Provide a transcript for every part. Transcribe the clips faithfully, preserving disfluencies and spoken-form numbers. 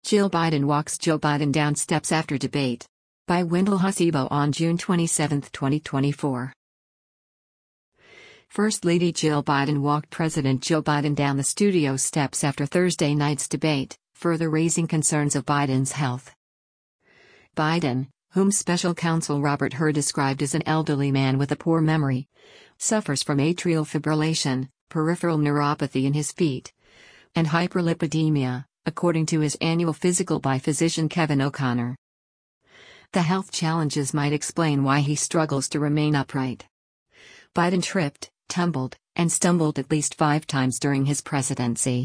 Jill Biden walks Joe Biden down steps after debate. By Wendell Husibo on June twenty-seventh, twenty twenty-four. First Lady Jill Biden walked President Joe Biden down the studio steps after Thursday night's debate, further raising concerns of Biden's health. Biden, whom special counsel Robert Hur described as an elderly man with a poor memory, suffers from atrial fibrillation, peripheral neuropathy in his feet, and hyperlipidemia, according to his annual physical by physician Kevin O'Connor. The health challenges might explain why he struggles to remain upright. Biden tripped, tumbled, and stumbled at least five times during his presidency.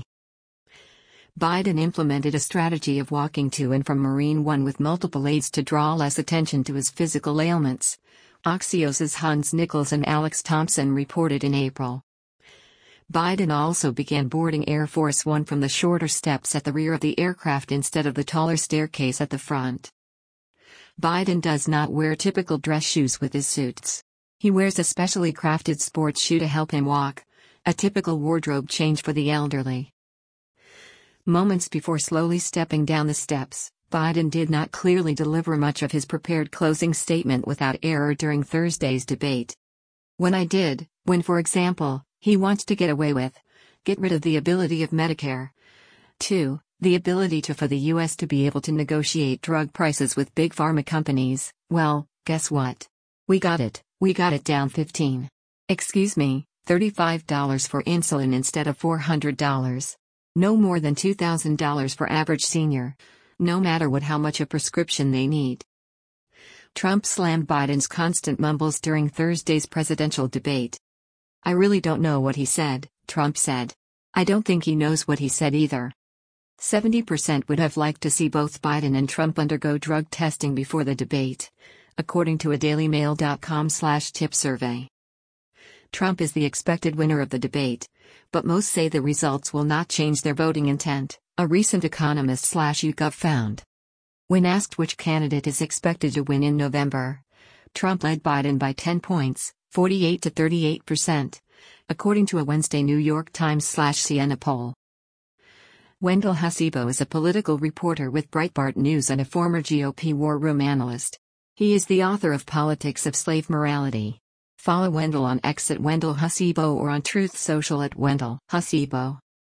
Biden implemented a strategy of walking to and from Marine One with multiple aides to draw less attention to his physical ailments, Axios' Hans Nichols and Alex Thompson reported in April. Biden also began boarding Air Force One from the shorter steps at the rear of the aircraft instead of the taller staircase at the front. Biden does not wear typical dress shoes with his suits. He wears a specially crafted sports shoe to help him walk, a typical wardrobe change for the elderly. Moments before slowly stepping down the steps, Biden did not clearly deliver much of his prepared closing statement without error during Thursday's debate. When I did, when for example, he wants to get away with, get rid of the ability of Medicare. two. The ability to for the U S to be able to negotiate drug prices with big pharma companies. Well, guess what? We got it, we got it down fifteen. Excuse me, thirty-five dollars for insulin instead of four hundred dollars. No more than two thousand dollars for average senior. No matter what how much a prescription they need. Trump slammed Biden's constant mumbles during Thursday's presidential debate. I really don't know what he said, Trump said. I don't think he knows what he said either. seventy percent would have liked to see both Biden and Trump undergo drug testing before the debate, according to a daily mail dot com slash tip survey. Trump is the expected winner of the debate, but most say the results will not change their voting intent, a recent Economist slash YouGov found. When asked which candidate is expected to win in November, Trump led Biden by ten points, forty-eight to thirty-eight percent, according to a Wednesday New York Times slash Siena poll. Wendell Husibo is a political reporter with Breitbart News and a former G O P war room analyst. He is the author of Politics of Slave Morality. Follow Wendell on X at Wendell Husibo or on Truth Social at Wendell Husibo.